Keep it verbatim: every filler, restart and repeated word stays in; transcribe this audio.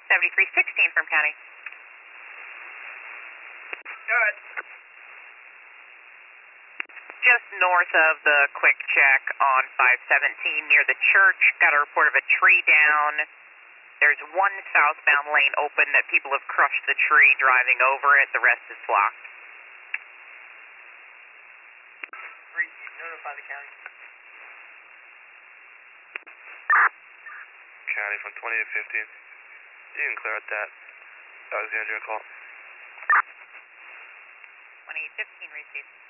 seventy-three sixteen from county. Good. Just north of the quick check on five seventeen near the church, got a report of a tree down. There's one southbound lane open that people have crushed the tree driving over it. The rest is blocked. Notify the county. County from twenty to fifteen. You can clear out that Alexandria call. twenty-eight fifteen received.